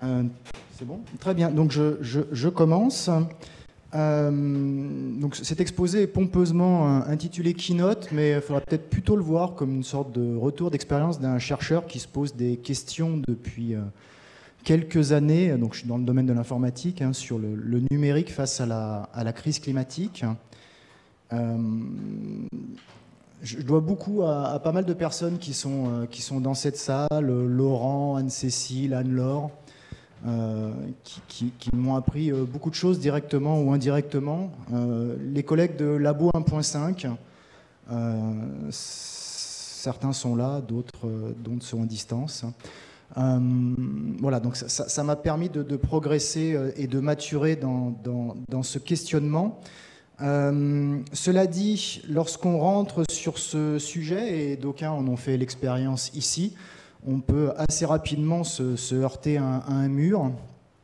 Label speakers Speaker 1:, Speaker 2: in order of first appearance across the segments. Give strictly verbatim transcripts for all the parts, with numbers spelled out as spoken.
Speaker 1: Euh, c'est bon? Très bien. Donc je, je, je commence. Euh, donc cet exposé est pompeusement euh, intitulé Keynote, mais il faudra peut-être plutôt le voir comme une sorte de retour d'expérience d'un chercheur qui se pose des questions depuis euh, quelques années. Donc je suis dans le domaine de l'informatique, hein, sur le, le numérique face à la, à la crise climatique. Euh, je dois beaucoup à, à pas mal de personnes qui sont, euh, qui sont dans cette salle, Laurent, Anne-Cécile, Anne-Laure. Euh, qui, qui, qui m'ont appris euh, beaucoup de choses directement ou indirectement. Euh, les collègues de Labo un point cinq, euh, certains sont là, d'autres euh, d'autres sont à distance. Euh, voilà, donc ça m'a permis de, de progresser et de maturer dans, dans, dans ce questionnement. Euh, cela dit, lorsqu'on rentre sur ce sujet, et d'aucuns en ont fait l'expérience ici, on peut assez rapidement se, se heurter à, à un mur.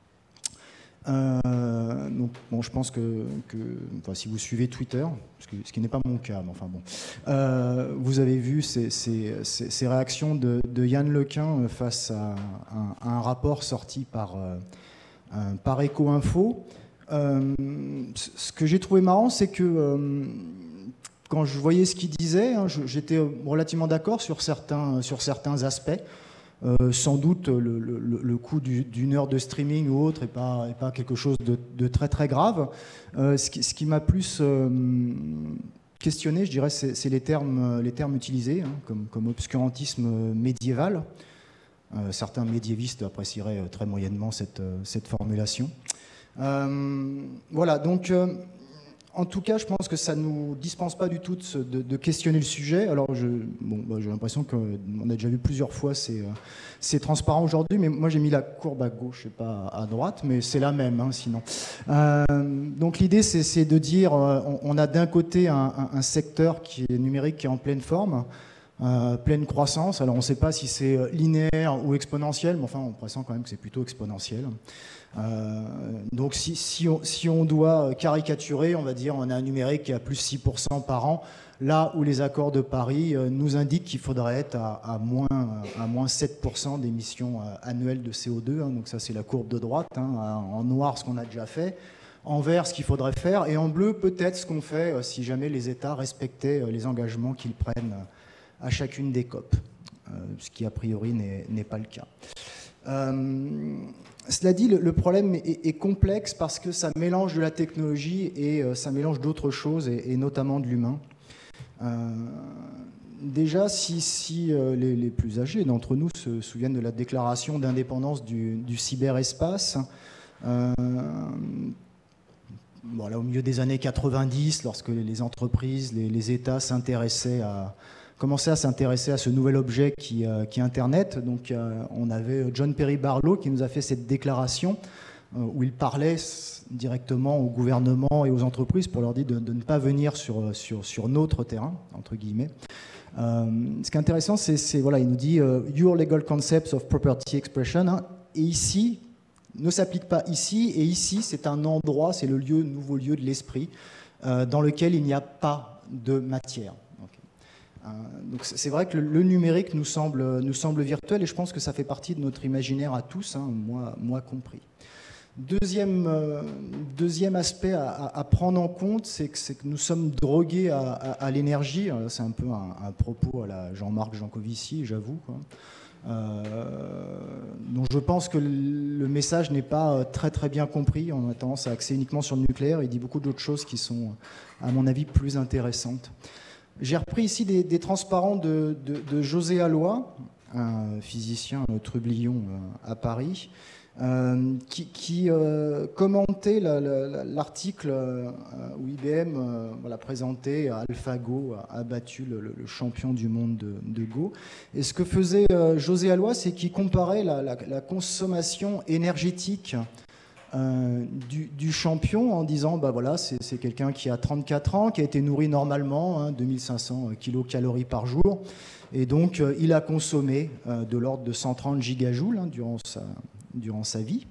Speaker 1: Euh, donc, bon, je pense que, que enfin, si vous suivez Twitter, ce, que, ce qui n'est pas mon cas, mais enfin bon, euh, vous avez vu ces, ces, ces, ces réactions de, de Yann Lequin face à un, à un rapport sorti par, euh, par Eco-Info. Euh, ce que j'ai trouvé marrant, c'est que euh, quand je voyais ce qu'il disait, hein, j'étais relativement d'accord sur certains, sur certains aspects. Euh, sans doute, le, le, le coût d'une heure de streaming ou autre n'est pas, est pas quelque chose de, de très très grave. Euh, ce qui, ce qui m'a plus euh, questionné, je dirais, c'est les termes, les termes utilisés, hein, comme, comme obscurantisme médiéval. Euh, certains médiévistes apprécieraient très moyennement cette, cette formulation. Euh, voilà, donc... Euh, En tout cas, je pense que ça ne nous dispense pas du tout de, de, de questionner le sujet. Alors, je, bon, bah, j'ai l'impression qu'on a déjà vu plusieurs fois ces, ces transparents aujourd'hui, mais moi j'ai mis la courbe à gauche et pas à droite, mais c'est la même, hein, sinon. Euh, donc l'idée, c'est de dire, on, on a d'un côté un, un, un secteur qui est numérique, qui est en pleine forme, euh, pleine croissance. Alors, on ne sait pas si c'est linéaire ou exponentiel, mais enfin, on pressent quand même que c'est plutôt exponentiel. Euh, donc si, si, on, si on doit caricaturer, on va dire on a un numérique qui est à plus six pour cent par an, là où les accords de Paris euh, nous indiquent qu'il faudrait être à, à, moins, à moins sept pour cent d'émissions euh, annuelles de C O deux, hein, donc ça c'est la courbe de droite, hein, en noir ce qu'on a déjà fait, en vert ce qu'il faudrait faire, et en bleu peut-être ce qu'on fait euh, si jamais les États respectaient euh, les engagements qu'ils prennent euh, à chacune des COP, euh, ce qui a priori n'est pas le cas. Euh, Cela dit, le, le problème est, est complexe parce que ça mélange de la technologie et euh, ça mélange d'autres choses, et, et notamment de l'humain. Euh, déjà, si, si euh, les, les plus âgés d'entre nous se souviennent de la déclaration d'indépendance du, du cyberespace, euh, bon, là, au milieu des années quatre-vingt-dix, lorsque les entreprises, les, les États s'intéressaient à... commençait à s'intéresser à ce nouvel objet qui, euh, qui est Internet. Donc, euh, on avait John Perry Barlow qui nous a fait cette déclaration euh, où il parlait directement au gouvernement et aux entreprises pour leur dire de, de ne pas venir sur, sur, sur notre terrain, entre guillemets. Euh, ce qui est intéressant, c'est, voilà, il nous dit euh, « Your legal concepts of property expression hein, », et ici, ne s'applique pas ici, et ici, c'est un endroit, c'est le lieu, nouveau lieu de l'esprit, euh, dans lequel il n'y a pas de matière. Donc c'est vrai que le numérique nous semble, nous semble virtuel, et je pense que ça fait partie de notre imaginaire à tous, hein, moi, moi compris. Deuxième, euh, deuxième aspect à, à prendre en compte, c'est que, que nous sommes drogués à, à, à l'énergie. C'est un peu un, un propos à la Jean-Marc Jancovici, j'avoue. Euh, donc je pense que le message n'est pas très très bien compris. On a tendance à axer uniquement sur le nucléaire. Il dit beaucoup d'autres choses qui sont, à mon avis, plus intéressantes. J'ai repris ici des, des transparents de, de, de José Alloy, un physicien trublion à Paris, euh, qui, qui euh, commentait l'article où I B M euh, voilà, présentait AlphaGo a battu le, le champion du monde de, de Go. Et ce que faisait euh, José Alloy, c'est qu'il comparait la, la, la consommation énergétique Euh, du, du champion en disant bah voilà, c'est quelqu'un qui a trente-quatre ans, qui a été nourri normalement, hein, deux mille cinq cents kilocalories par jour, et donc euh, il a consommé euh, de l'ordre de cent trente gigajoules hein, durant, sa, durant sa vie.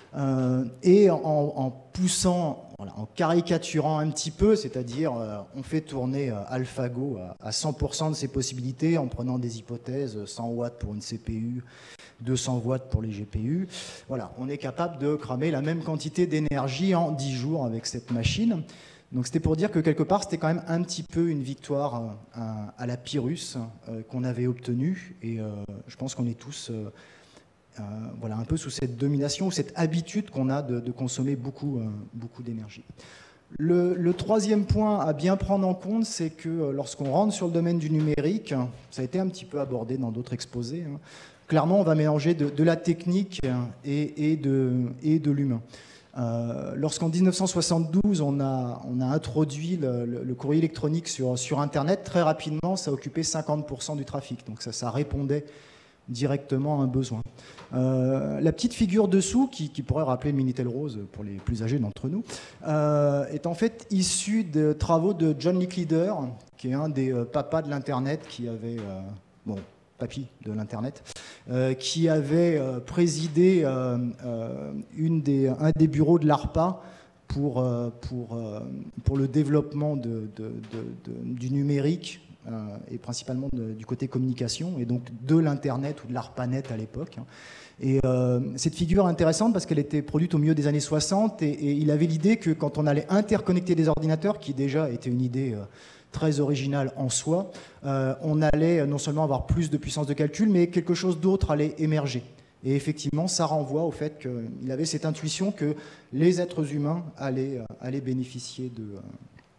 Speaker 1: Euh, et en, en poussant, voilà, en caricaturant un petit peu, c'est-à-dire euh, on fait tourner euh, AlphaGo à, à cent pour cent de ses possibilités en prenant des hypothèses, cent watts pour une C P U, deux cents watts pour les G P U. Voilà, on est capable de cramer la même quantité d'énergie en dix jours avec cette machine. Donc c'était pour dire que quelque part, c'était quand même un petit peu une victoire à, à la Pyrrhus euh, qu'on avait obtenue. Et euh, je pense qu'on est tous... Euh, Euh, voilà, un peu sous cette domination ou cette habitude qu'on a de, de consommer beaucoup, euh, beaucoup d'énergie. Le, le troisième point à bien prendre en compte, c'est que euh, lorsqu'on rentre sur le domaine du numérique, ça a été un petit peu abordé dans d'autres exposés, hein, clairement on va mélanger de, de la technique et, et de, et de l'humain. Euh, Lorsqu'en mille neuf cent soixante-douze, on a, on a introduit le, le, le courrier électronique sur, sur Internet, très rapidement, ça occupait cinquante pour cent du trafic, donc ça, ça répondait directement à un besoin. Euh, la petite figure dessous, qui, qui pourrait rappeler le Minitel Rose pour les plus âgés d'entre nous, euh, est en fait issue de travaux de John Licklider, qui est un des euh, papas de l'Internet, qui avait, euh, bon, papy de l'Internet, euh, qui avait euh, présidé euh, euh, une des, un des bureaux de l'ARPA pour, euh, pour, euh, pour le développement de, de, de, de, du numérique, Euh, et principalement de, du côté communication, et donc de l'Internet ou de l'ARPANET à l'époque. Et euh, cette figure est intéressante parce qu'elle était produite au milieu des années soixante, et, et il avait l'idée que quand on allait interconnecter des ordinateurs, qui déjà était une idée euh, très originale en soi, euh, on allait non seulement avoir plus de puissance de calcul, mais quelque chose d'autre allait émerger. Et effectivement, ça renvoie au fait qu'il avait cette intuition que les êtres humains allaient, euh, allaient bénéficier de, euh,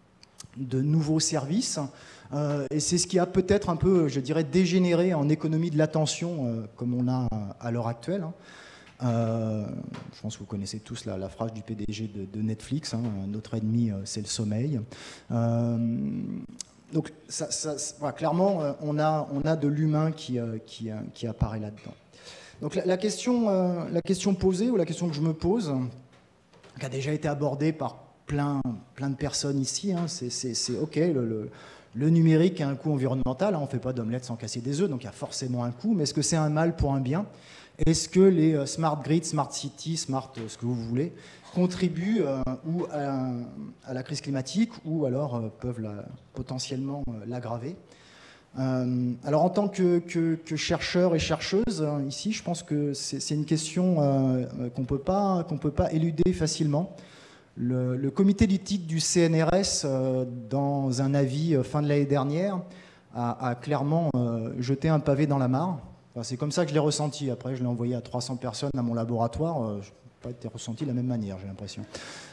Speaker 1: de nouveaux services. Euh, et c'est ce qui a peut-être un peu, je dirais, dégénéré en économie de l'attention, euh, comme on a à l'heure actuelle. Hein. Euh, je pense que vous connaissez tous la, la phrase du P D G de, de Netflix, hein, notre ennemi, euh, c'est le sommeil. Euh, donc, ça, ça, voilà, clairement, euh, on, a, on a de l'humain qui, euh, qui, euh, qui apparaît là-dedans. Donc, la, la, question, euh, la question posée, ou la question que je me pose, qui a déjà été abordée par plein, plein de personnes ici, hein, c'est OK, le, le Le numérique a un coût environnemental, on ne fait pas d'omelette sans casser des œufs, donc il y a forcément un coût, mais est-ce que c'est un mal pour un bien? Est-ce que les smart grids, smart cities, smart ce que vous voulez, contribuent euh, ou à, à la crise climatique, ou alors euh, peuvent la, potentiellement euh, l'aggraver? euh, Alors en tant que, que, que chercheur et chercheuse, hein, ici, je pense que c'est une question euh, qu'on ne peut pas, qu'on peut pas éluder facilement. Le, le comité d'éthique du C N R S, euh, dans un avis euh, fin de l'année dernière, a, a clairement euh, jeté un pavé dans la mare. Enfin, c'est comme ça que je l'ai ressenti. Après, je l'ai envoyé à trois cents personnes à mon laboratoire. Euh, je n'ai pas été ressenti de la même manière, j'ai l'impression.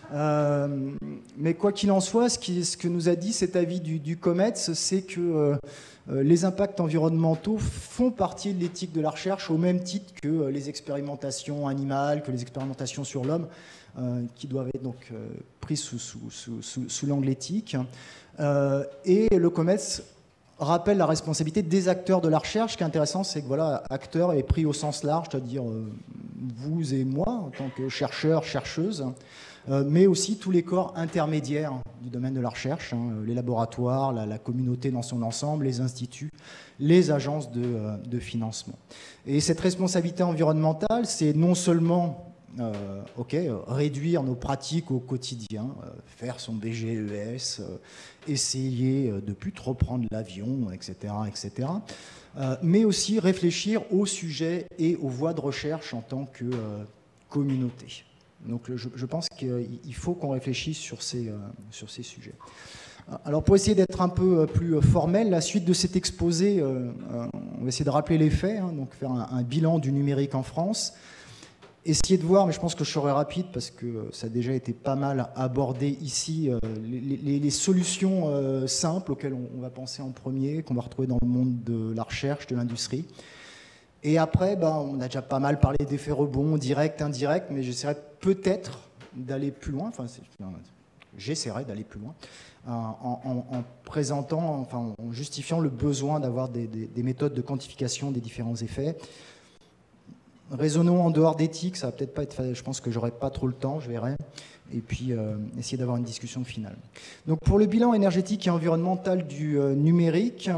Speaker 1: Euh, mais quoi qu'il en soit, ce, qui, ce que nous a dit cet avis du, du COMETS, c'est que euh, les impacts environnementaux font partie de l'éthique de la recherche, au même titre que euh, les expérimentations animales, que les expérimentations sur l'homme, Euh, qui doivent être donc euh, pris sous, sous, sous, sous, sous l'angle éthique. Euh, et le COMETS rappelle la responsabilité des acteurs de la recherche. Ce qui est intéressant, c'est que voilà, acteurs est pris au sens large, c'est-à-dire euh, vous et moi, en tant que chercheurs, chercheuses, euh, mais aussi tous les corps intermédiaires du domaine de la recherche, hein, les laboratoires, la, la communauté dans son ensemble, les instituts, les agences de, euh, de financement. Et cette responsabilité environnementale, c'est non seulement Euh, ok, euh, réduire nos pratiques au quotidien, euh, faire son B G E S, euh, essayer euh, de ne plus trop prendre l'avion, et cetera, et cetera. Euh, mais aussi réfléchir aux sujets et aux voies de recherche en tant que euh, communauté. Donc je, je pense qu'il faut qu'on réfléchisse sur ces, euh, sur ces sujets. Alors pour essayer d'être un peu plus formel, la suite de cet exposé, euh, on va essayer de rappeler les faits, hein, donc faire un, un bilan du numérique en France. Essayer de voir, mais je pense que je serai rapide parce que ça a déjà été pas mal abordé ici, euh, les, les, les solutions euh, simples auxquelles on, on va penser en premier, qu'on va retrouver dans le monde de la recherche, de l'industrie. Et après, ben, on a déjà pas mal parlé d'effets rebonds, directs, indirects, mais j'essaierai peut-être d'aller plus loin, enfin j'essaierai d'aller plus loin, en, en, en présentant, enfin en justifiant le besoin d'avoir des, des, des méthodes de quantification des différents effets. Raisonnons en dehors d'éthique, ça va peut-être pas être, je pense que j'aurai pas trop le temps, je verrai, et puis euh, essayer d'avoir une discussion finale. Donc pour le bilan énergétique et environnemental du euh, numérique,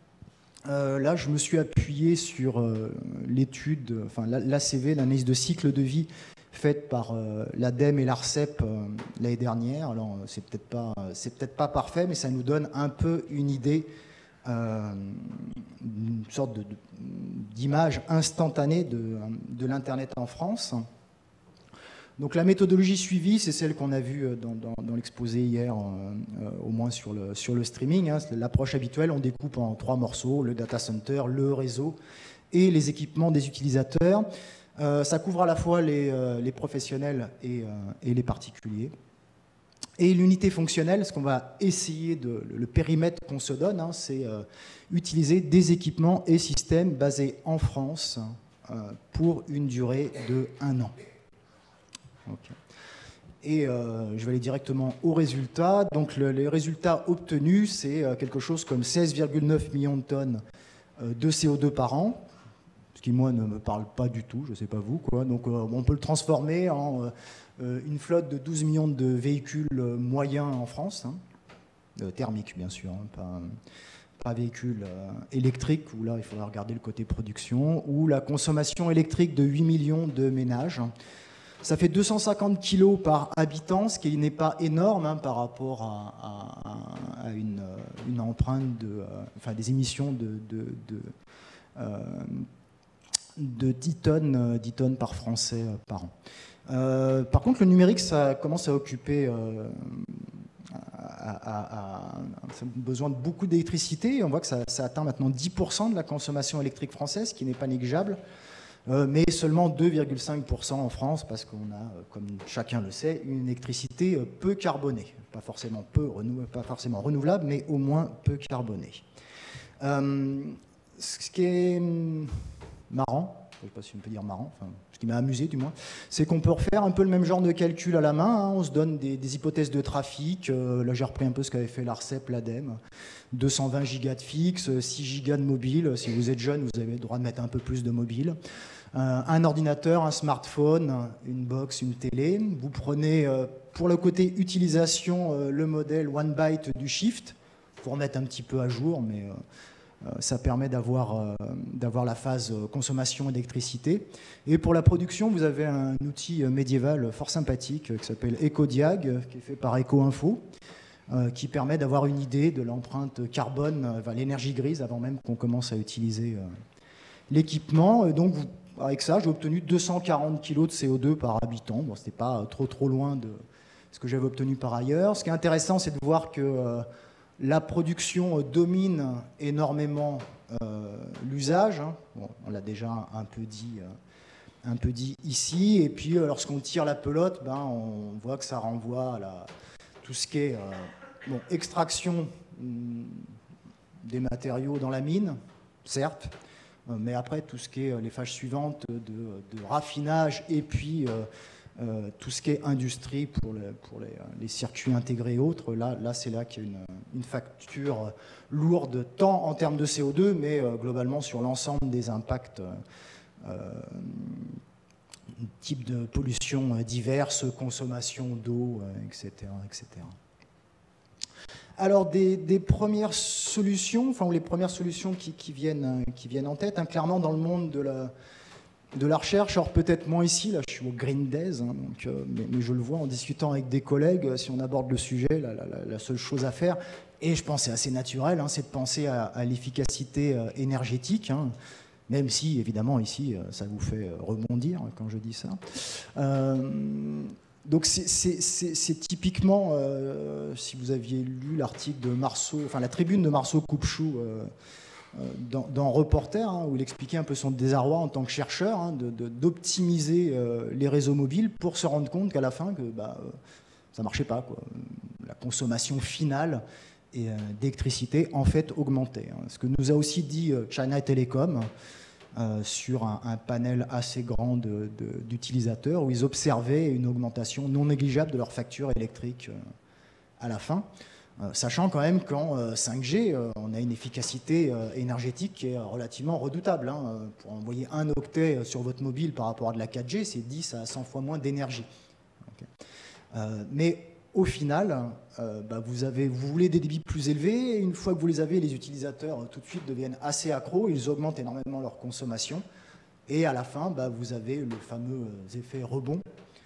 Speaker 1: euh, là je me suis appuyé sur euh, l'étude, enfin l'A C V, l'analyse de cycle de vie faite par euh, l'ADEME et l'ARCEP euh, l'année dernière. Alors, c'est peut-être pas, c'est peut-être pas parfait, mais ça nous donne un peu une idée, euh, une sorte de, de, d'image instantanée de, de l'Internet en France. Donc la méthodologie suivie, c'est celle qu'on a vue dans, dans, dans l'exposé hier, euh, au moins sur le, sur le streaming. Hein. C'est l'approche habituelle, on découpe en trois morceaux, le data center, le réseau et les équipements des utilisateurs. Euh, ça couvre à la fois les, euh, les professionnels et, euh, et les particuliers. Et l'unité fonctionnelle, ce qu'on va essayer, de, le périmètre qu'on se donne, hein, c'est euh, utiliser des équipements et systèmes basés en France euh, pour une durée de un an. Okay. Et euh, je vais aller directement aux résultats. Donc le, les résultats obtenus, c'est euh, quelque chose comme seize virgule neuf millions de tonnes euh, de C O deux par an, ce qui moi ne me parle pas du tout, je ne sais pas vous, quoi. Donc euh, on peut le transformer en euh, une flotte de douze millions de véhicules moyens en France, hein, euh, thermiques bien sûr, hein, pas, pas véhicules euh, électriques, où là il faudra regarder le côté production, ou la consommation électrique de huit millions de ménages. Ça fait deux cent cinquante kilos par habitant, ce qui n'est pas énorme hein, par rapport à, à, à une, une empreinte, de, euh, enfin des émissions de, de, de, euh, de dix tonnes, dix tonnes par Français euh, par an. Euh, par contre, le numérique, ça commence à occuper, euh, à, à, à, ça a besoin de beaucoup d'électricité. On voit que ça, ça atteint maintenant dix pour cent de la consommation électrique française, ce qui n'est pas négligeable. Euh, mais seulement deux virgule cinq pour cent en France, parce qu'on a, euh, comme chacun le sait, une électricité euh, peu carbonée. Pas forcément, peu renou- pas forcément renouvelable, mais au moins peu carbonée. Euh, ce qui est marrant, je ne sais pas si on peut dire marrant, enfin, ce qui m'a amusé du moins, c'est qu'on peut refaire un peu le même genre de calcul à la main. Hein. On se donne des, des hypothèses de trafic. Euh, là, j'ai repris un peu ce qu'avait fait l'ARCEP, l'ADEME. deux cent vingt gigas de fixe, six gigas de mobile. Si vous êtes jeune, vous avez le droit de mettre un peu plus de mobile. Euh, un ordinateur, un smartphone, une box, une télé. Vous prenez, euh, pour le côté utilisation, euh, le modèle one byte du Shift, pour remettre un petit peu à jour, mais euh, ça permet d'avoir euh, d'avoir la phase consommation électricité. Et pour la production, vous avez un outil médiéval fort sympathique qui s'appelle EcoDiag, qui est fait par EcoInfo, euh, qui permet d'avoir une idée de l'empreinte carbone, euh, enfin, l'énergie grise, avant même qu'on commence à utiliser euh, l'équipement. Donc, vous, avec ça, j'ai obtenu deux cent quarante kilos de C O deux par habitant. Bon, ce n'était pas trop, trop loin de ce que j'avais obtenu par ailleurs. Ce qui est intéressant, c'est de voir que euh, la production domine énormément euh, l'usage. Hein. Bon, on l'a déjà un peu dit, euh, un peu dit ici. Et puis, euh, lorsqu'on tire la pelote, ben, on voit que ça renvoie à la, tout ce qui est euh, bon, extraction hum, des matériaux dans la mine, certes, euh, mais après, tout ce qui est les phases suivantes de, de raffinage et puis euh, Euh, tout ce qui est industrie pour, le, pour les, les circuits intégrés et autres, là, là c'est là qu'il y a une, une facture lourde, tant en termes de C O deux, mais euh, globalement sur l'ensemble des impacts, euh, type de pollution diverses, consommation d'eau, euh, et cetera, et cetera. Alors, des, des premières solutions, enfin, les premières solutions qui, qui, viennent, qui viennent en tête, hein, clairement dans le monde de la de la recherche, alors peut-être moins ici, là je suis au Green Days, hein, donc, euh, mais, mais je le vois en discutant avec des collègues, euh, si on aborde le sujet, la, la, la seule chose à faire, et je pense que c'est assez naturel, hein, c'est de penser à, à l'efficacité euh, énergétique, hein, même si évidemment ici euh, ça vous fait euh, rebondir hein, quand je dis ça. Euh, donc c'est typiquement, euh, si vous aviez lu l'article de Marceau, enfin la tribune de Marceau Coupe-Chou, euh, Dans, dans Reporter, hein, où il expliquait un peu son désarroi en tant que chercheur, hein, d'optimiser euh, les réseaux mobiles pour se rendre compte qu'à la fin, que, bah, euh, ça ne marchait pas, quoi. La consommation finale euh, d'électricité, en fait, augmentait. Hein. Ce que nous a aussi dit euh, China Telecom euh, sur un, un panel assez grand d'utilisateurs, où ils observaient une augmentation non négligeable de leur facture électrique euh, à la fin. Euh, sachant quand même qu'en euh, cinq G, euh, on a une efficacité euh, énergétique qui est relativement redoutable. Hein. Pour envoyer un octet sur votre mobile par rapport à de la quatre G, c'est dix à cent fois moins d'énergie. Okay. Euh, mais au final, euh, bah, vous, avez, vous voulez des débits plus élevés, et une fois que vous les avez, les utilisateurs euh, tout de suite deviennent assez accros, ils augmentent énormément leur consommation, Et à la fin, bah, vous avez le fameux effet rebond.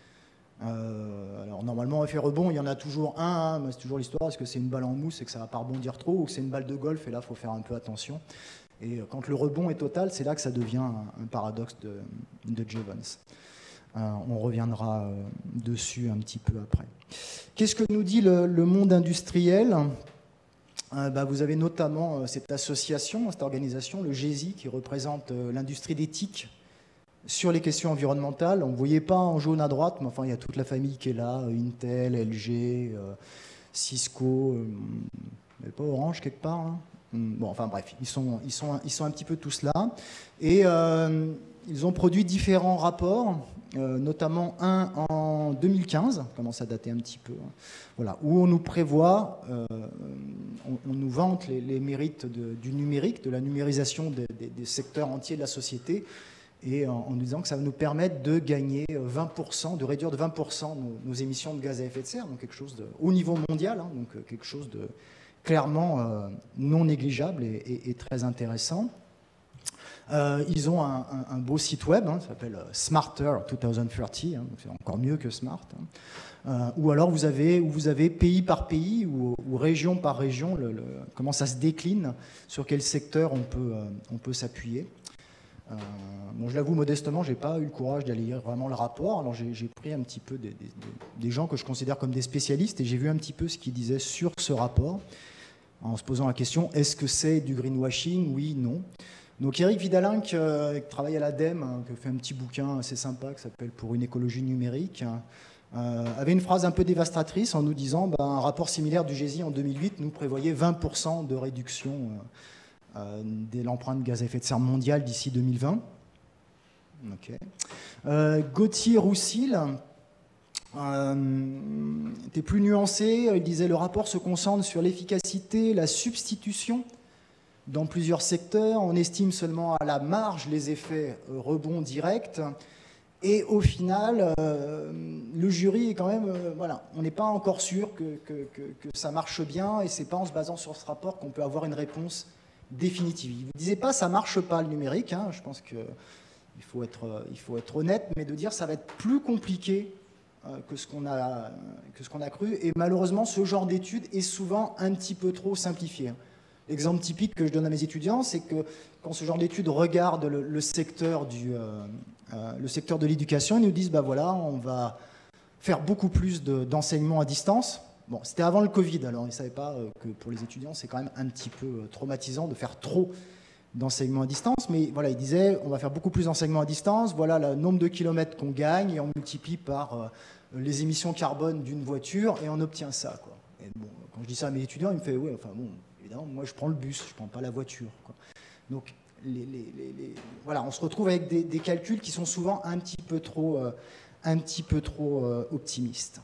Speaker 1: Euh, alors normalement, effet rebond, il y en a toujours un, hein, mais c'est toujours l'histoire, est-ce que c'est une balle en mousse et que ça ne va pas rebondir trop, ou que c'est une balle de golf, et là, il faut faire un peu attention. Et quand le rebond est total, c'est là que ça devient un, un paradoxe de, de Jevons. Euh, on reviendra euh, dessus un petit peu après. Qu'est-ce que nous dit le, le monde industriel ? euh, bah, Vous avez notamment euh, cette association, cette organisation, le G E S I, qui représente euh, l'industrie d'éthique sur les questions environnementales. On ne voyait pas en jaune à droite, mais enfin, il y a toute la famille qui est là, Intel, L G, euh, Cisco, euh, mais pas Orange quelque part, hein. Bon, enfin bref, ils sont, ils, sont, ils sont un petit peu tous là. Et euh, ils ont produit différents rapports, euh, notamment un en deux mille quinze, commence à dater un petit peu, hein, voilà, où on nous prévoit, euh, on, on nous vante les, les mérites de, du numérique, de la numérisation des, des, des secteurs entiers de la société, et en, en nous disant que ça va nous permettre de gagner vingt pour cent, de réduire de vingt pour cent nos, nos émissions de gaz à effet de serre, donc quelque chose de, au niveau mondial, hein, donc quelque chose de clairement euh, non négligeable et, et, et très intéressant. Euh, ils ont un, un, un beau site web, hein, ça s'appelle Smarter deux mille trente, hein, donc c'est encore mieux que Smart. Hein. Euh, ou alors vous avez, où vous avez pays par pays ou, ou région par région le, le, comment ça se décline, sur quel secteur on peut, euh, on peut s'appuyer. Euh, bon, je l'avoue modestement, je n'ai pas eu le courage d'aller lire vraiment le rapport. Alors j'ai pris un petit peu des, des, des gens que je considère comme des spécialistes et j'ai vu un petit peu ce qu'ils disaient sur ce rapport, en se posant la question, est-ce que c'est du greenwashing? Oui, non. Donc Eric Vidalin, qui euh, travaille à l'ADEME, hein, qui a fait un petit bouquin assez sympa qui s'appelle « Pour une écologie numérique euh, », avait une phrase un peu dévastatrice en nous disant bah, un rapport similaire du G E S I en deux mille huit nous prévoyait vingt pour cent de réduction euh, euh, de l'empreinte gaz à effet de serre mondiale d'ici deux mille vingt. Okay. Euh, Gauthier Roussil Euh, était plus nuancé, il disait le rapport se concentre sur l'efficacité, la substitution dans plusieurs secteurs, on estime seulement à la marge les effets euh, rebonds directs et au final euh, le jury est quand même, euh, voilà, on n'est pas encore sûr que, que, que, que ça marche bien et c'est pas en se basant sur ce rapport qu'on peut avoir une réponse définitive. Il ne vous disait pas ça marche pas le numérique, hein, je pense qu'il faut être, il faut être honnête, mais de dire ça va être plus compliqué que ce qu'on a, que ce qu'on a cru. Et malheureusement, ce genre d'étude est souvent un petit peu trop simplifié. L'exemple typique que je donne à mes étudiants, c'est que quand ce genre d'étude regarde le, le secteur du, euh, euh, le secteur de l'éducation, ils nous disent, bah voilà, on va faire beaucoup plus d'enseignement à distance. Bon, c'était avant le Covid, alors ils ne savaient pas que pour les étudiants, c'est quand même un petit peu traumatisant de faire trop d'enseignement à distance, mais voilà, il disait on va faire beaucoup plus d'enseignement à distance, voilà le nombre de kilomètres qu'on gagne et on multiplie par euh, les émissions carbone d'une voiture et on obtient ça, quoi. Et bon, quand je dis ça à mes étudiants, ils me font ouais, enfin bon, évidemment, moi je prends le bus, je prends pas la voiture, quoi. Donc les, les, les, les, voilà, on se retrouve avec des, des calculs qui sont souvent un petit peu trop, euh, un petit peu trop euh, optimistes.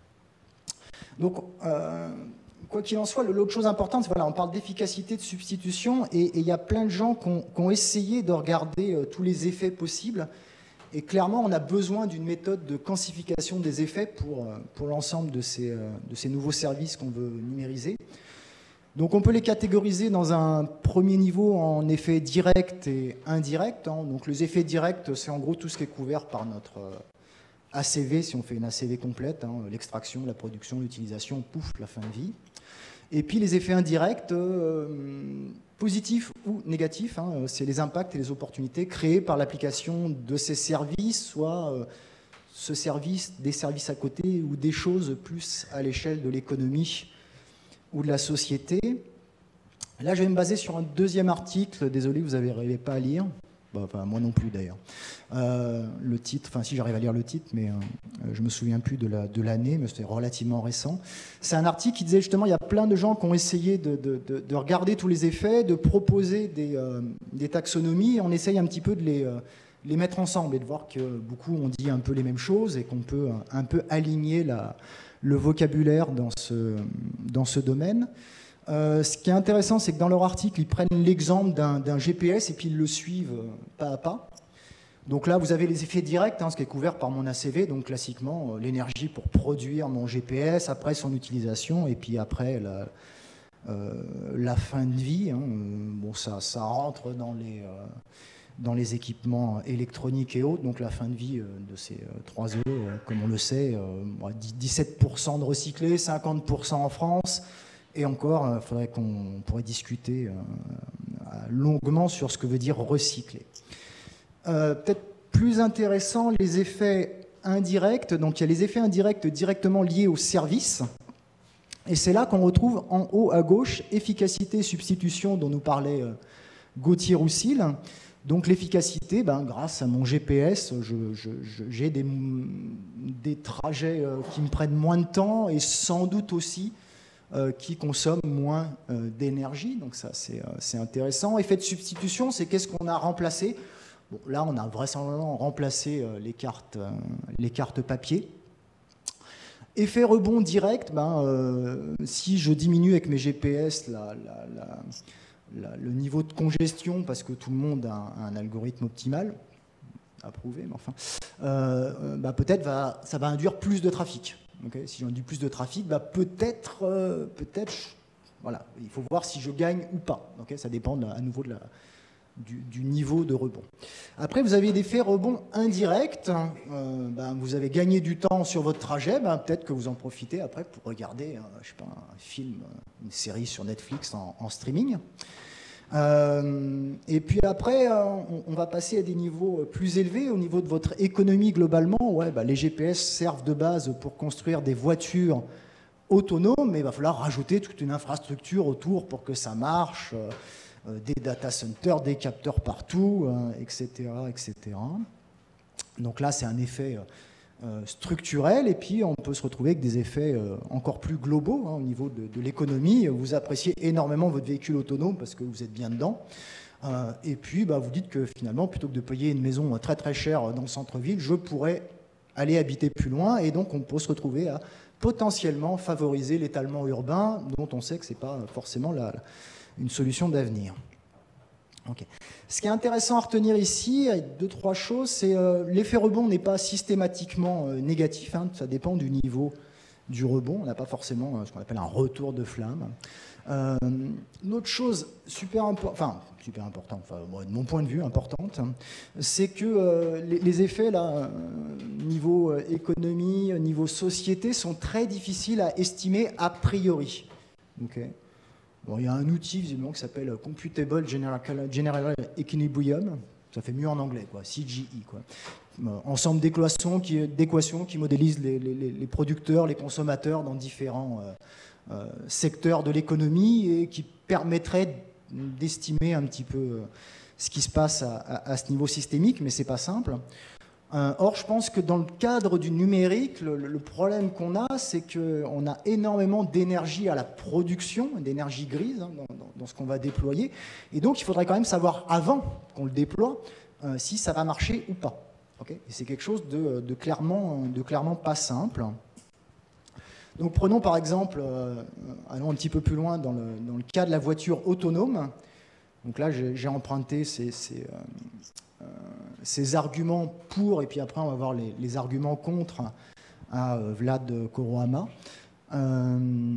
Speaker 1: Donc euh, quoi qu'il en soit, l'autre chose importante, c'est voilà, on parle d'efficacité, de substitution, et il y a plein de gens qui ont, qui ont essayé de regarder euh, tous les effets possibles. Et clairement, on a besoin d'une méthode de quantification des effets pour, euh, pour l'ensemble de ces, euh, de ces nouveaux services qu'on veut numériser. Donc on peut les catégoriser dans un premier niveau en effets directs et indirects. Hein. Donc les effets directs, c'est en gros tout ce qui est couvert par notre euh, A C V, si on fait une A C V complète, hein, l'extraction, la production, l'utilisation, pouf, la fin de vie. Et puis les effets indirects, euh, positifs ou négatifs, hein, c'est les impacts et les opportunités créés par l'application de ces services, soit euh, ce service, des services à côté, ou des choses plus à l'échelle de l'économie ou de la société. Là, je vais me baser sur un deuxième article, désolé, vous n'arrivez pas à lire. Bon, enfin, moi non plus d'ailleurs. Euh, le titre, enfin si j'arrive à lire le titre, mais euh, je me souviens plus de la, de l'année, mais c'était relativement récent. C'est un article qui disait justement il y a plein de gens qui ont essayé de, de, de, de regarder tous les effets, de proposer des, euh, des taxonomies, et on essaye un petit peu de les, euh, les mettre ensemble et de voir que beaucoup ont dit un peu les mêmes choses et qu'on peut un peu aligner la, le vocabulaire dans ce, dans ce domaine. Euh, ce qui est intéressant, c'est que dans leur article, ils prennent l'exemple d'un G P S et puis ils le suivent pas à pas. Donc là, vous avez les effets directs, hein, ce qui est couvert par mon A C V, donc classiquement, euh, l'énergie pour produire mon G P S, après son utilisation, et puis après la, euh, la fin de vie. Hein. Bon, ça, ça rentre dans les, euh, dans les équipements électroniques et autres. Donc la fin de vie de ces trois E, comme on le sait, dix-sept pour cent de recyclés, cinquante pour cent en France. Et encore, il faudrait qu'on pourrait discuter longuement sur ce que veut dire recycler. Euh, peut-être plus intéressant, les effets indirects. Donc il y a les effets indirects directement liés au service. Et c'est là qu'on retrouve en haut à gauche efficacité et substitution dont nous parlait euh, Gauthier Roussil. Donc l'efficacité, ben, grâce à mon G P S, je, je, je, j'ai des, des trajets euh, qui me prennent moins de temps et sans doute aussi euh, qui consomment moins euh, d'énergie. Donc ça, c'est, euh, c'est intéressant. Effet de substitution, c'est qu'est-ce qu'on a remplacé. Bon, là, on a vraisemblablement remplacé euh, les, cartes, euh, les cartes papier. Effet rebond direct, ben, euh, si je diminue avec mes G P S la, la, la, la, le niveau de congestion, parce que tout le monde a un, un algorithme optimal, approuvé, mais enfin, euh, ben, peut-être va, ça va induire plus de trafic. Okay, si j'induis plus de trafic, ben, peut-être, euh, peut-être, voilà, il faut voir si je gagne ou pas. Okay, ça dépend de, à nouveau de la... Du, du niveau de rebond. Après, vous avez des effets rebond indirects. Euh, ben, vous avez gagné du temps sur votre trajet. Ben, peut-être que vous en profitez après pour regarder euh, je sais pas, un film, une série sur Netflix en, en streaming. Euh, et puis après, euh, on, on va passer à des niveaux plus élevés. Au niveau de votre économie globalement, ouais, ben, les G P S servent de base pour construire des voitures autonomes, mais il va falloir rajouter toute une infrastructure autour pour que ça marche. Euh, des data centers, des capteurs partout, euh, et cetera, et cetera. Donc là, c'est un effet euh, structurel, et puis on peut se retrouver avec des effets euh, encore plus globaux hein, au niveau de, de l'économie. Vous appréciez énormément votre véhicule autonome parce que vous êtes bien dedans. Euh, et puis, bah, vous dites que finalement, plutôt que de payer une maison très très chère dans le centre-ville, je pourrais aller habiter plus loin, et donc on peut se retrouver à potentiellement favoriser l'étalement urbain, dont on sait que ce n'est pas forcément la... la une solution d'avenir. Okay. Ce qui est intéressant à retenir ici, avec deux, trois choses, c'est euh, l'effet rebond n'est pas systématiquement euh, négatif, hein, ça dépend du niveau du rebond, on n'a pas forcément euh, ce qu'on appelle un retour de flamme. Euh, une autre chose super, impo enfin, super importante, enfin, bon, de mon point de vue importante, c'est que euh, les, les effets, là, euh, niveau euh, économie, niveau société, sont très difficiles à estimer a priori. Okay. Bon, il y a un outil visiblement qui s'appelle Computable General, General Equilibrium, ça fait mieux en anglais, quoi, C G E, quoi. Ensemble d'équations qui, d'équations qui modélisent les, les, les producteurs, les consommateurs dans différents euh, euh, secteurs de l'économie et qui permettraient d'estimer un petit peu ce qui se passe à, à, à ce niveau systémique, mais c'est pas simple. Or, je pense que dans le cadre du numérique, le, le problème qu'on a, c'est qu'on a énormément d'énergie à la production, d'énergie grise hein, dans, dans, dans ce qu'on va déployer. Et donc, il faudrait quand même savoir, avant qu'on le déploie, euh, si ça va marcher ou pas. Okay, et c'est quelque chose de, de, clairement, de clairement pas simple. Donc, prenons par exemple, euh, allons un petit peu plus loin dans le, dans le cas de la voiture autonome. Donc là, j'ai emprunté ces... ces euh, Euh, ces arguments pour, et puis après on va voir les, les arguments contre à euh, Vlad Koroama. Euh,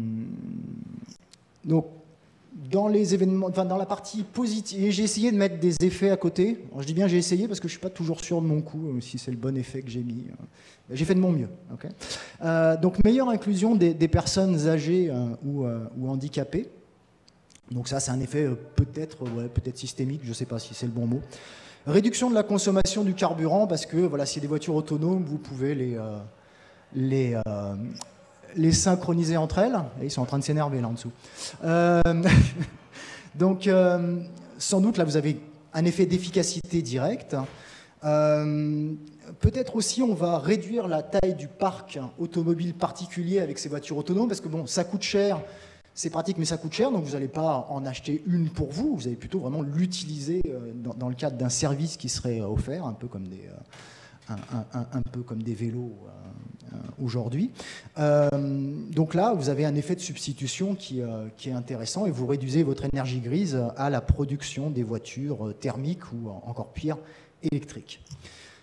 Speaker 1: donc, dans les événements, enfin dans la partie positive, j'ai essayé de mettre des effets à côté. Alors, je dis bien j'ai essayé parce que je ne suis pas toujours sûr de mon coup, si c'est le bon effet que j'ai mis. J'ai fait de mon mieux. Okay. Euh, donc, meilleure inclusion des, des personnes âgées euh, ou, euh, ou handicapées. Donc ça, c'est un effet euh, peut-être ouais, peut-être systémique, je ne sais pas si c'est le bon mot. Réduction de la consommation du carburant, parce que voilà, s'il y a des voitures autonomes, vous pouvez les, euh, les, euh, les synchroniser entre elles. Et ils sont en train de s'énerver là en dessous. Euh, donc, euh, sans doute, là, vous avez un effet d'efficacité directe. Euh, Peut-être aussi, on va réduire la taille du parc automobile particulier avec ces voitures autonomes, parce que bon, ça coûte cher. C'est pratique, mais ça coûte cher, donc vous n'allez pas en acheter une pour vous, vous allez plutôt vraiment l'utiliser dans, dans le cadre d'un service qui serait offert, un peu comme des, un, un, un peu comme des vélos euh, aujourd'hui. Euh, donc là, vous avez un effet de substitution qui, euh, qui est intéressant et vous réduisez votre énergie grise à la production des voitures thermiques ou encore pire, électriques.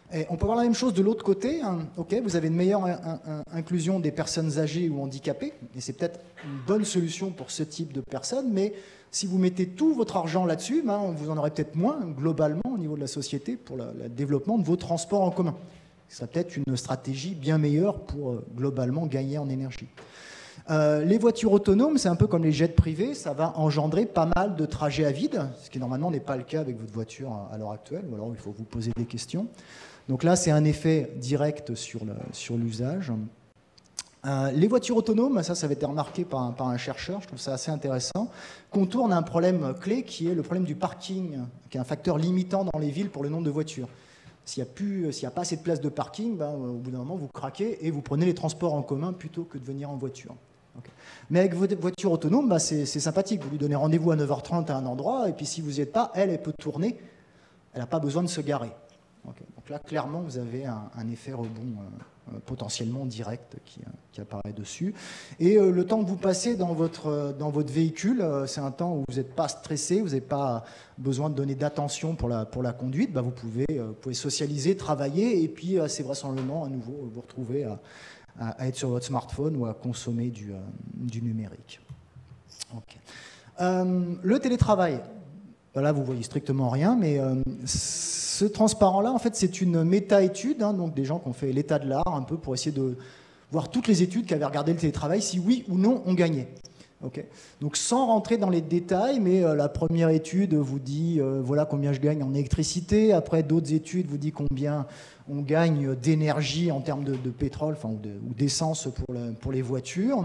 Speaker 1: Et on peut voir la même chose de l'autre côté. Hein. Ok, vous avez une meilleure in in inclusion des personnes âgées ou handicapées, et c'est peut-être une bonne solution pour ce type de personnes, mais si vous mettez tout votre argent là-dessus, ben, vous en aurez peut-être moins globalement au niveau de la société pour le développement de vos transports en commun. Ce serait peut-être une stratégie bien meilleure pour euh, globalement gagner en énergie. Euh, les voitures autonomes, c'est un peu comme les jets privés, ça va engendrer pas mal de trajets à vide, ce qui normalement n'est pas le cas avec votre voiture à, à l'heure actuelle, ou alors il faut vous poser des questions. Donc là, c'est un effet direct sur le, sur l'usage. Euh, les voitures autonomes, ça, ça avait été remarqué par un, par un chercheur, je trouve ça assez intéressant, contourne un problème clé qui est le problème du parking, qui est un facteur limitant dans les villes pour le nombre de voitures. S'il n'y a, a pas assez de place de parking, ben, au bout d'un moment, vous craquez et vous prenez les transports en commun plutôt que de venir en voiture. Okay. Mais avec votre voiture autonome, ben, c'est sympathique. Vous lui donnez rendez-vous à neuf heures trente à un endroit, et puis si vous n'y êtes pas, elle, elle peut tourner. Elle n'a pas besoin de se garer. Okay. Donc là, clairement, vous avez un, un effet rebond euh, potentiellement direct qui, qui apparaît dessus. Et euh, le temps que vous passez dans votre, dans votre véhicule, euh, c'est un temps où vous n'êtes pas stressé, vous n'avez pas besoin de donner d'attention pour la, pour la conduite. Bah, vous, pouvez, euh, vous pouvez socialiser, travailler, et puis assez vraisemblablement, à nouveau, vous retrouver à, à, à être sur votre smartphone ou à consommer du, euh, du numérique. Okay. Euh, le télétravail. Là, vous voyez strictement rien, mais euh, ce transparent-là, en fait, c'est une méta-étude, hein, donc des gens qui ont fait l'état de l'art, un peu pour essayer de voir toutes les études qui avaient regardé le télétravail, si oui ou non on gagnait. Okay. Donc, sans rentrer dans les détails, mais euh, la première étude vous dit, euh, voilà combien je gagne en électricité. Après, d'autres études vous disent combien on gagne d'énergie en termes de, de pétrole, enfin, ou d'essence de, pour, le, pour les voitures.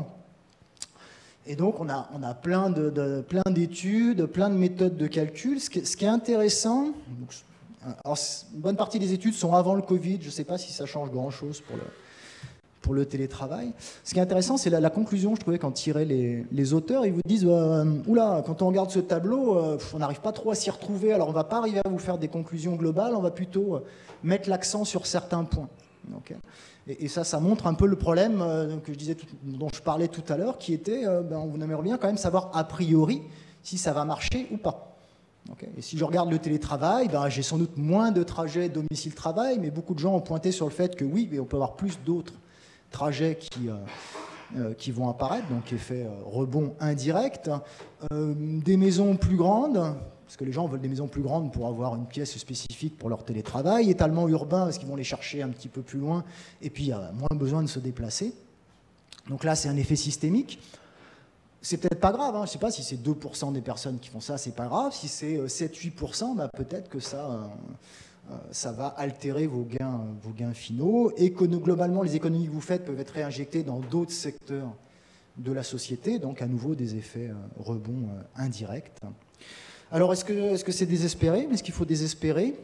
Speaker 1: Et donc, on a, on a plein de, de, plein d'études, plein de méthodes de calcul. Ce qui, ce qui est intéressant, alors, une bonne partie des études sont avant le Covid. Je ne sais pas si ça change grand-chose pour le, pour le télétravail. Ce qui est intéressant, c'est la, la conclusion, je trouvais, qu'en tiraient les, les auteurs. Ils vous disent, euh, oula, quand on regarde ce tableau, euh, on n'arrive pas trop à s'y retrouver. Alors, on ne va pas arriver à vous faire des conclusions globales. On va plutôt mettre l'accent sur certains points. Okay. Et, et ça, ça montre un peu le problème euh, que je disais tout, dont je parlais tout à l'heure, qui était, euh, ben, on aimerait bien quand même savoir a priori si ça va marcher ou pas. Okay. Et si je regarde le télétravail, ben, j'ai sans doute moins de trajets domicile-travail, mais beaucoup de gens ont pointé sur le fait que oui, mais on peut avoir plus d'autres trajets qui, euh, euh, qui vont apparaître, donc effet euh, rebond indirect, euh, des maisons plus grandes. Parce que les gens veulent des maisons plus grandes pour avoir une pièce spécifique pour leur télétravail, étalement urbain parce qu'ils vont les chercher un petit peu plus loin, et puis il y a moins besoin de se déplacer. Donc là, c'est un effet systémique. C'est peut-être pas grave, hein. Je ne sais pas si c'est deux pour cent des personnes qui font ça, c'est pas grave. Si c'est sept à huit pour cent, bah, peut-être que ça, euh, ça va altérer vos gains, vos gains finaux, et que globalement, les économies que vous faites peuvent être réinjectées dans d'autres secteurs de la société, donc à nouveau des effets euh, rebonds euh, indirects. Alors, est-ce que est-ce que c'est désespéré? Est-ce qu'il faut désespérer?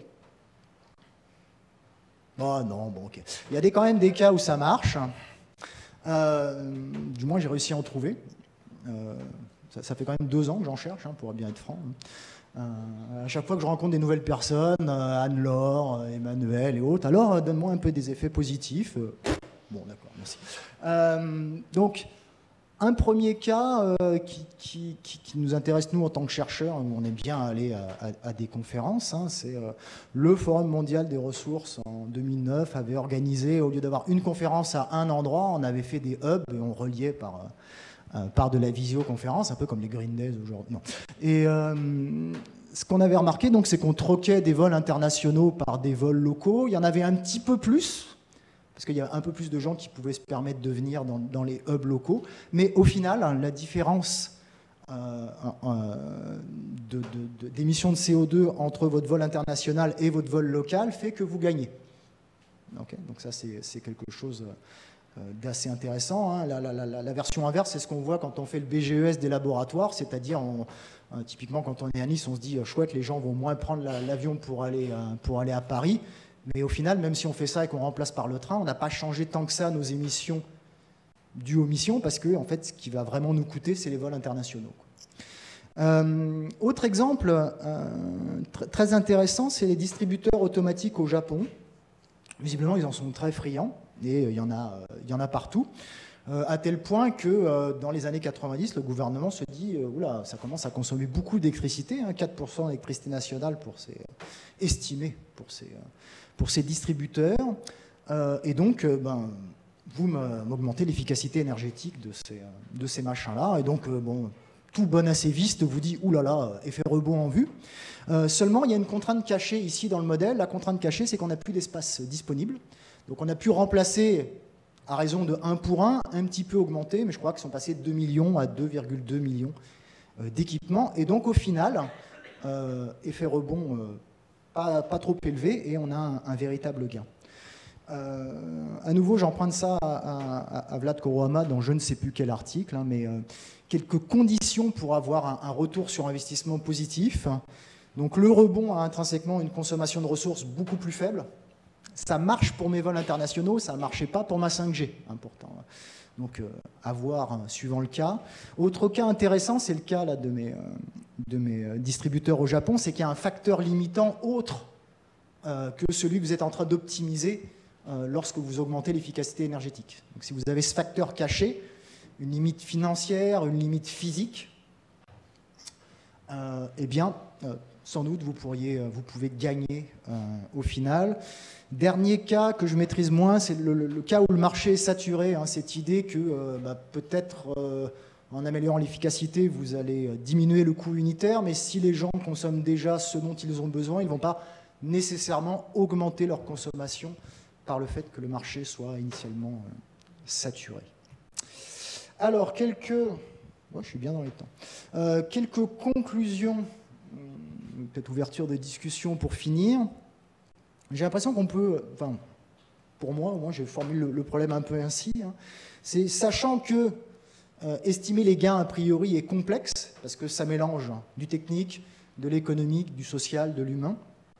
Speaker 1: Oh non, bon, ok. Il y a des, quand même des cas où ça marche. Euh, du moins, j'ai réussi à en trouver. Euh, ça, ça fait quand même deux ans que j'en cherche, hein, pour bien être franc. Euh, à chaque fois que je rencontre des nouvelles personnes, euh, Anne-Laure, Emmanuel et autres, alors euh, donne-moi un peu des effets positifs. Euh, bon, d'accord, merci. Euh, donc, un premier cas euh, qui, qui, qui, qui nous intéresse, nous, en tant que chercheurs, où on aime bien aller à, à, à des conférences, hein, c'est euh, le Forum mondial des ressources en deux mille neuf avait organisé, au lieu d'avoir une conférence à un endroit, on avait fait des hubs et on reliait par, euh, par de la visioconférence, un peu comme les Green Days aujourd'hui. Non. Et euh, ce qu'on avait remarqué, donc, c'est qu'on troquait des vols internationaux par des vols locaux. Il y en avait un petit peu plus, parce qu'il y a un peu plus de gens qui pouvaient se permettre de venir dans, dans les hubs locaux. Mais au final, hein, la différence euh, euh, d'émissions de, de, de C O deux entre votre vol international et votre vol local fait que vous gagnez. Okay, donc ça, c'est quelque chose euh, d'assez intéressant. Hein. La, la, la, la version inverse, c'est ce qu'on voit quand on fait le B G E S des laboratoires, c'est-à-dire, euh, typiquement, quand on est à Nice, on se dit, chouette, les gens vont moins prendre l'avion pour aller, euh, pour aller à Paris. Mais au final, même si on fait ça et qu'on remplace par le train, on n'a pas changé tant que ça nos émissions dues aux missions, parce que en fait, ce qui va vraiment nous coûter, c'est les vols internationaux. Euh, autre exemple euh, tr très intéressant, c'est les distributeurs automatiques au Japon. Visiblement, ils en sont très friands, et il y en a, il y en a partout. Euh, à tel point que euh, dans les années quatre-vingt-dix, le gouvernement se dit euh, oula, ça commence à consommer beaucoup d'électricité, hein, quatre pour cent d'électricité nationale pour ces, euh, estimé pour ces, euh, pour ces distributeurs. Euh, et donc, euh, ben, vous m'augmentez l'efficacité énergétique de ces, euh, de ces machins-là. Et donc, euh, bon, tout bon acéviste vous dit oulala, effet rebond en vue. Euh, seulement, il y a une contrainte cachée ici dans le modèle. La contrainte cachée, c'est qu'on n'a plus d'espace disponible. Donc, on a pu remplacer, à raison de un pour un, un petit peu augmenté, mais je crois qu'ils sont passés de deux millions à deux virgule deux millions euh, d'équipements. Et donc, au final, euh, effet rebond euh, pas, pas trop élevé, et on a un, un véritable gain. Euh, à nouveau, j'emprunte ça à, à, à Vlad Koroama dans je ne sais plus quel article, hein, mais euh, quelques conditions pour avoir un, un retour sur investissement positif. Donc, le rebond a intrinsèquement une consommation de ressources beaucoup plus faible. Ça marche pour mes vols internationaux, ça ne marchait pas pour ma cinq G, important. Donc, euh, à voir, hein, suivant le cas. Autre cas intéressant, c'est le cas là, de, mes, euh, de mes distributeurs au Japon, c'est qu'il y a un facteur limitant autre euh, que celui que vous êtes en train d'optimiser euh, lorsque vous augmentez l'efficacité énergétique. Donc, si vous avez ce facteur caché, une limite financière, une limite physique, euh, eh bien, euh, sans doute, vous, pourriez, vous pouvez gagner euh, au final. Dernier cas que je maîtrise moins, c'est le, le, le cas où le marché est saturé. Hein, cette idée que euh, bah, peut-être euh, en améliorant l'efficacité, vous allez diminuer le coût unitaire, mais si les gens consomment déjà ce dont ils ont besoin, ils ne vont pas nécessairement augmenter leur consommation par le fait que le marché soit initialement euh, saturé. Alors, quelques... Oh, je suis bien dans les temps. Euh, quelques conclusions, peut-être ouverture de discussion pour finir. J'ai l'impression qu'on peut, enfin, pour moi, moi je formule le, le problème un peu ainsi, hein, c'est sachant que euh, estimer les gains a priori est complexe, parce que ça mélange du technique, de l'économique, du social, de l'humain,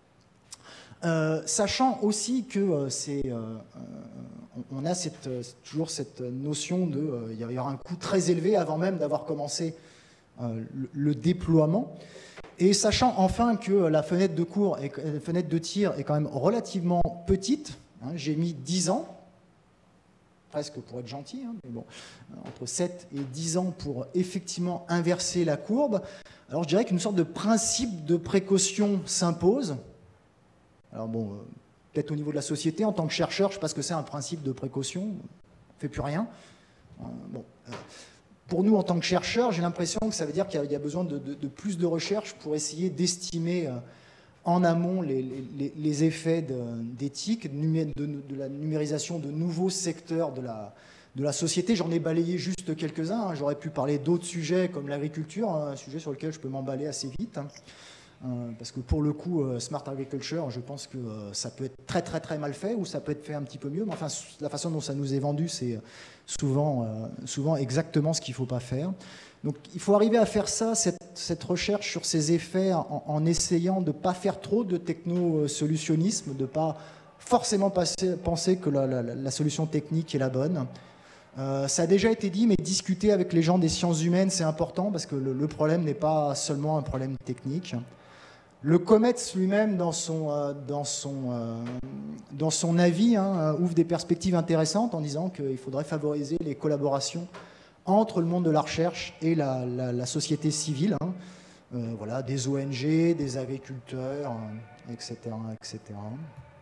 Speaker 1: euh, sachant aussi que euh, c'est, euh, on a cette, toujours cette notion de, euh, il y aura un coût très élevé avant même d'avoir commencé euh, le, le déploiement. Et sachant enfin que la fenêtre de cours, et, la fenêtre de tir est quand même relativement petite, hein, j'ai mis dix ans, presque pour être gentil, hein, mais bon, entre sept et dix ans pour effectivement inverser la courbe. Alors je dirais qu'une sorte de principe de précaution s'impose. Alors bon, euh, peut-être au niveau de la société, en tant que chercheur, je ne sais pas ce que c'est un principe de précaution, on ne fait plus rien. Euh, bon, euh, Pour nous, en tant que chercheurs, j'ai l'impression que ça veut dire qu'il y a besoin de, de, de plus de recherche pour essayer d'estimer euh, en amont les, les, les effets d'éthique, de, de, de la numérisation de nouveaux secteurs de la, de la société. J'en ai balayé juste quelques-uns. Hein. J'aurais pu parler d'autres sujets comme l'agriculture, hein, un sujet sur lequel je peux m'emballer assez vite. Hein. Euh, parce que pour le coup, euh, Smart Agriculture, je pense que euh, ça peut être très très très mal fait ou ça peut être fait un petit peu mieux. Mais enfin, la façon dont ça nous est vendu, c'est souvent, euh, souvent exactement ce qu'il ne faut pas faire. Donc il faut arriver à faire ça, cette, cette recherche sur ces effets, en, en essayant de ne pas faire trop de techno-solutionnisme, de ne pas forcément passer, penser que la, la, la solution technique est la bonne. Euh, ça a déjà été dit, mais discuter avec les gens des sciences humaines, c'est important parce que le, le problème n'est pas seulement un problème technique. Le Comets lui-même, dans son, euh, dans son, euh, dans son avis, hein, ouvre des perspectives intéressantes en disant qu'il faudrait favoriser les collaborations entre le monde de la recherche et la, la, la société civile, hein, euh, voilà, des O N G, des agriculteurs, euh, et cetera, et cetera.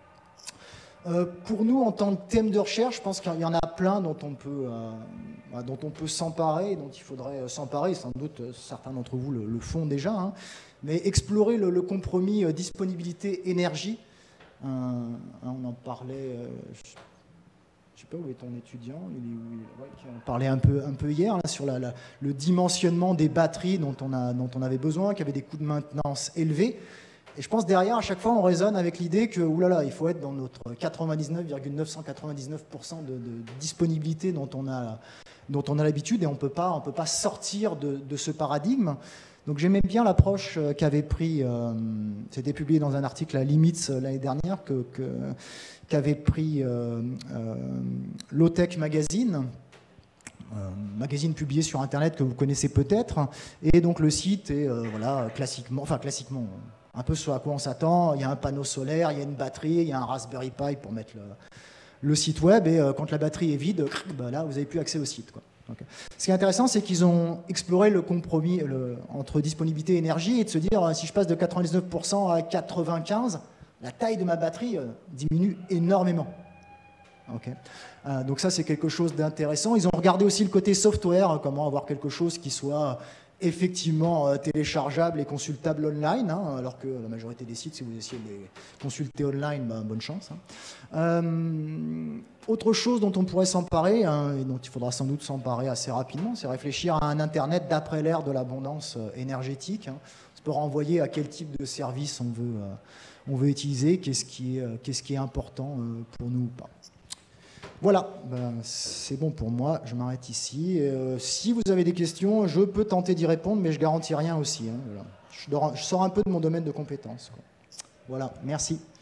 Speaker 1: Euh, pour nous, en tant que thème de recherche, je pense qu'il y en a plein dont on peut, euh, dont on peut s'emparer, dont il faudrait s'emparer. Sans doute, certains d'entre vous le, le font déjà. Hein. Mais explorer le, le compromis euh, disponibilité-énergie, euh, on en parlait, euh, je ne sais pas où est ton étudiant, il est où, il, ouais, on parlait un peu, un peu hier là, sur la, la, le dimensionnement des batteries dont on, a, dont on avait besoin, qui avaient des coûts de maintenance élevés. Et je pense derrière, à chaque fois, on raisonne avec l'idée que, oulala, il faut être dans notre quatre-vingt-dix-neuf virgule neuf cent quatre-vingt-dix-neuf pour cent de, de disponibilité dont on a, dont on a l'habitude et on ne peut pas sortir de, de ce paradigme. Donc j'aimais bien l'approche qu'avait pris, euh, c'était publié dans un article à Limits l'année dernière, que, que, qu'avait pris euh, euh, Low-Tech Magazine, euh, magazine publié sur Internet que vous connaissez peut-être. Et donc le site est euh, voilà, classiquement, enfin classiquement, un peu ce à quoi on s'attend. Il y a un panneau solaire, il y a une batterie, il y a un Raspberry Pi pour mettre le, le site web et euh, quand la batterie est vide, bah là, vous n'avez plus accès au site, quoi. Okay. Ce qui est intéressant, c'est qu'ils ont exploré le compromis le, entre disponibilité et énergie et de se dire, si je passe de quatre-vingt-dix-neuf pour cent à quatre-vingt-quinze pour cent, la taille de ma batterie euh, diminue énormément. Okay. Euh, donc ça, c'est quelque chose d'intéressant. Ils ont regardé aussi le côté software, hein, comment avoir quelque chose qui soit effectivement euh, téléchargeable et consultable online, hein, alors que la majorité des sites, si vous essayez de les consulter online, bah, bonne chance. Hein. Euh, autre chose dont on pourrait s'emparer, hein, et dont il faudra sans doute s'emparer assez rapidement, c'est réfléchir à un Internet d'après l'ère de l'abondance énergétique. Hein. On peut renvoyer à quel type de service on veut, euh, on veut utiliser, qu'est-ce qui est, euh, qu'est-ce qui est important euh, pour nous ou pas. Voilà, ben, c'est bon pour moi, je m'arrête ici. Euh, si vous avez des questions, je peux tenter d'y répondre, mais je garantis rien aussi. Hein, voilà. je, je sors un peu de mon domaine de compétences, quoi. Voilà, merci.